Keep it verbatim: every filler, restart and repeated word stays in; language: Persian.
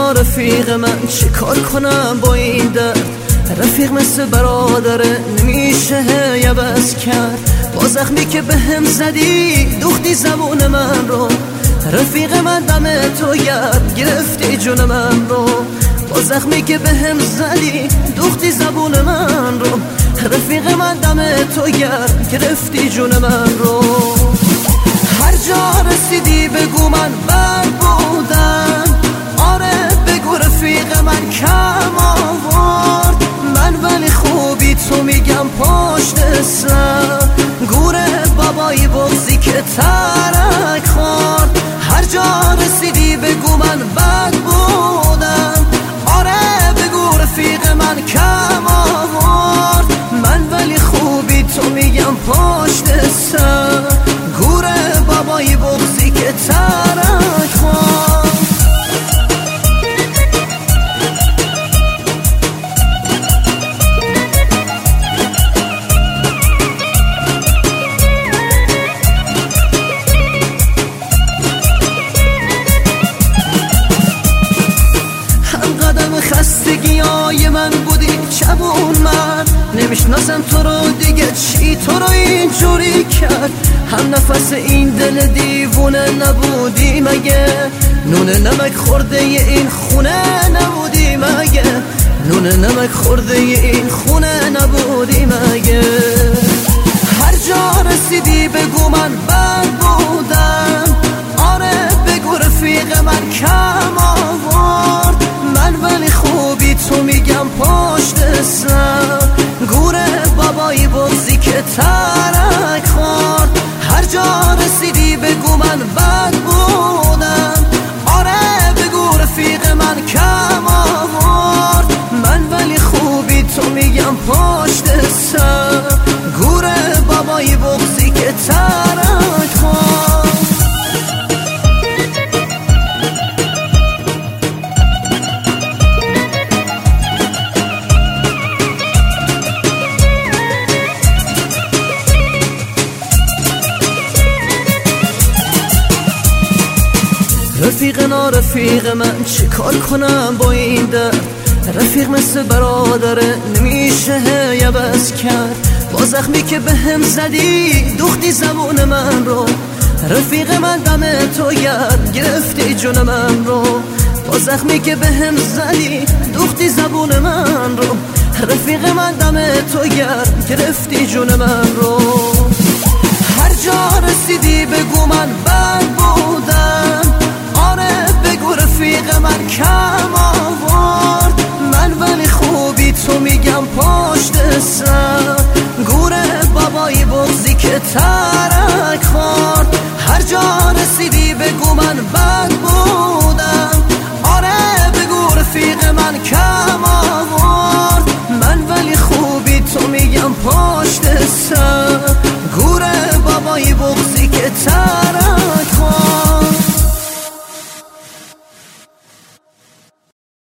رفیق من چه کار کنم با این درد؟ رفیق مثل برادره نمیشه عوض کرد. با زخمی که به هم زدی دوختی زبون من رو. رفیق من دم تو گرد گرفتی جون من رو. با زخمی که به هم زدی دوختی زبون من رو. رفیق من دم تو گرد گرفتی جون من رو. هر جا رسیدی بگو من بد بودم. آره بگو رفیق من کم آورد. من ولی خوبی تو میگم پشت سر. گوره بابایی بغزی که ترک خورد. هر جا رسیدی بگو من بد بودم. آره بگو رفیق من کم آورد. من ولی خوبی تو میگم پشت سر. گوره بابایی بغزی که ترک خورد. خستگی های من بودی چبون من. نمیشناسم تو رو دیگه چی تو رو اینجوری کرد. هم نفس این دل دیوونه نبودی مگه؟ نون نمک خورده این خونه نبودی مگه؟ نون نمک خورده این خونه نبودی مگه؟ هر جا رسیدی بگو من بد بودم. آره بگو رفیق من کم آورد. من ولی خوبی تو میگم پشت سر. گوره بابایی بغزی که ترک خورد. هر جا رسیدی بگو من بد بودم. آره بگو رفیق من کم آورد. من ولی خوبی تو میگم پشت سر. گوره بابایی بغزی که ترک خورد. رفیق نارفیق من چه کار کنم با این درد؟ رفیق مثل برادره نمیشه عوض کرد. با زخمی که به هم زدی دوختی زبون من رو. رفیق من دم تو گرد گرفتی جون من رو. با زخمی که به هم زدی دوختی زبون من رو. رفیق من دم تو گرد گرفتی جون من رو. هر جا رسیدی بگو من بد بودم. آره بگو رفیق من کم آورد. من ولی خوبی تو میگم پشت سر. گوره بابایی بغزی که ترک خورد. هر جا رسیدی بگو من بد بودم. آره بگو رفیق من کم آورد. من ولی خوبی تو میگم پشت سر. گوره بابایی بغزی که ترک